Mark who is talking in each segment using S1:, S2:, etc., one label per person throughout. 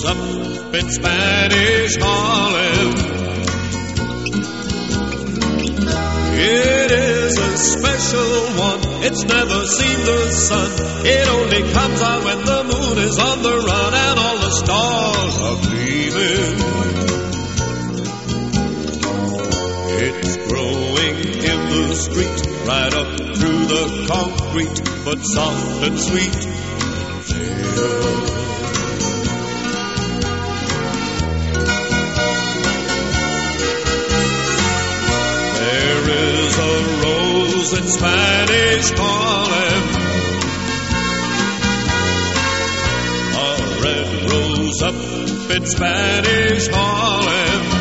S1: up in Spanish Harlem. It is a special one, it's never seen the sun. It only comes out when the moon is on the run and all the stars are gleaming. It's growing in the street, right up through the concrete, but soft and sweet. There is a rose in Spanish Harlem, a red rose up in Spanish Harlem,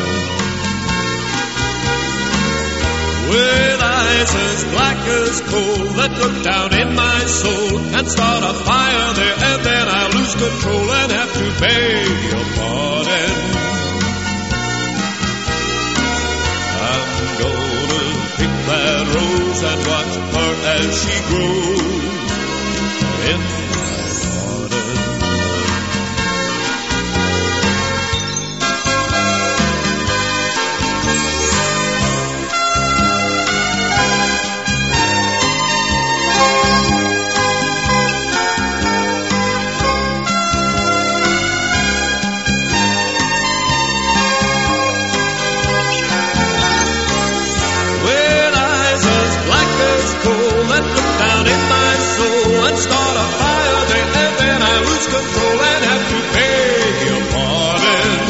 S1: with eyes as black as coal that look down in my soul and start a fire there, and then I lose control and have to beg your pardon. I'm gonna pick that rose and watch her as she grows in my garden. Start a fire there, and then I lose control and have to beg your pardon.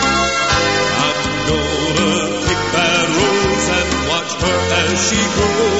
S1: I'm gonna pick that rose and watch her as she grows.